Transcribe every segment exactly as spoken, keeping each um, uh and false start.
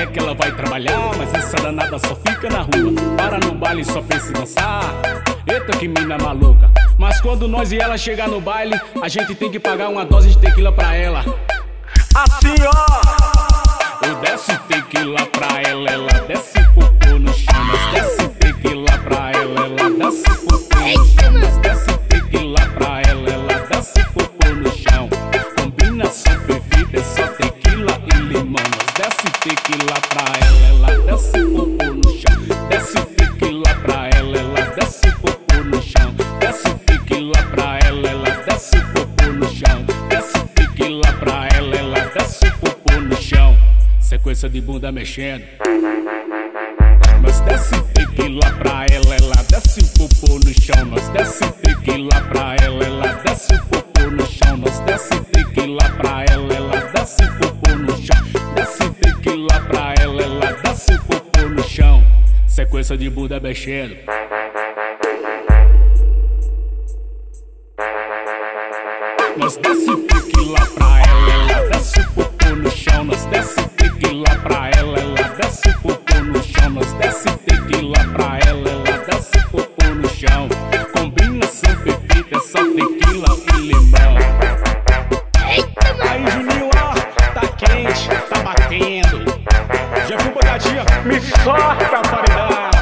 quer que ela vai trabalhar, mas essa danada só fica na rua. Para no baile só pensa em dançar. Eita que mina maluca. Mas quando nós e ela chegar no baile, a gente tem que pagar uma dose de tequila pra ela. Assim ó, eu desce tequila pra ela, ela desce popô no chão. Nós desce tequila pra ela, ela desce popô no chão. Nós desce tequila pra ela, ela desce popô no chão. Combinação perfeita é só tequila e limão. Nós desce tequila pra ela, ela desce popô no chão. Desce tequila pra ela, ela desce popô no chão. Desce tequila pra ela, ela desce popô no chão. Desce tequila pra ela, ela desce popô no chão. Sequência de bunda mexendo. Nós desce tequila pra ela, ela desce popô no chão. Nós desce tequila pra ela, ela desce popô no chão. Nós desce tequila pra ela, ela desce popô no chão. Desce tequila pra ela, ela desce popô no chão. Sequência de bunda mexendo. Nós desce tequila pra ela, ela desce popô no chão. Nós desce tequila pra ela, ela desce popô no chão. Nós desce tequila pra ela, ela desce popô no chão. Combinação perfeita é só tequila e limão. Aí Juninho, ó, tá quente, tá batendo. Já fui bogadinha, me solta a paredão.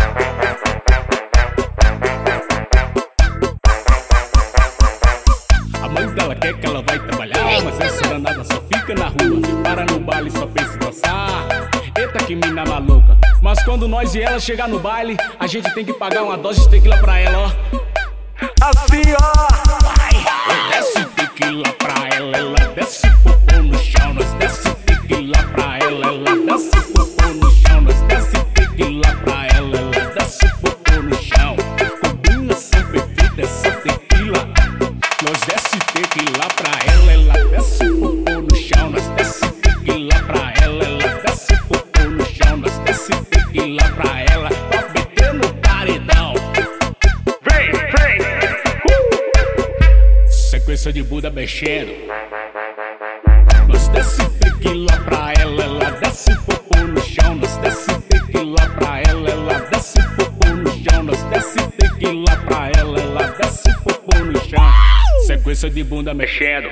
A mãe dela quer que ela vai trabalhar, mas essa danada só fica na rua. Para no baile só pensa em dançar. Eita que mina maluca. Mas quando nós e ela chegar no baile, a gente tem que pagar uma dose de tequila pra ela, ó. assim ó, vai. Desce tequila pra ela, ela desce popô no chão. Nós desce tequila pra ela, ela desce popô no chão. Nós desce tequila pra ela, ela desce popô no chão. Combinação perfeita é só tequila. Nós desce tequila pra ela, ela desce popô no chão. Nós desce tequila pra ela, ela desce popô no chão. Nós desce tequila pra ela, pra meter no paredão. vem, vem, uh! Sequência de bunda mexendo. Nós desce tequila pra ela, ela desce popô no chão. Nós desce tequila pra ela, ela desce popô no chão. Nós desce tequila pra ela, ela desce popô no chão. Sequência de bunda mexendo.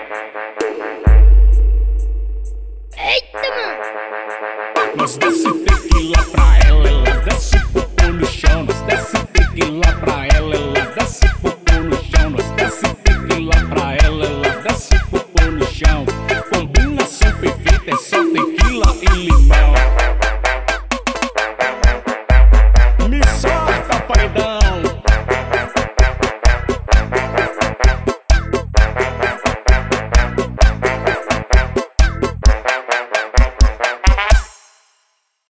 Eita, mano! Nós desce tequila pra ela, ela desce popô no chão. Nós desce tequila pra ela, ela desce popô no chão. Nós desce tequila pra ela, ela desce popô no chão. Combinação perfeita é só tequila e limão.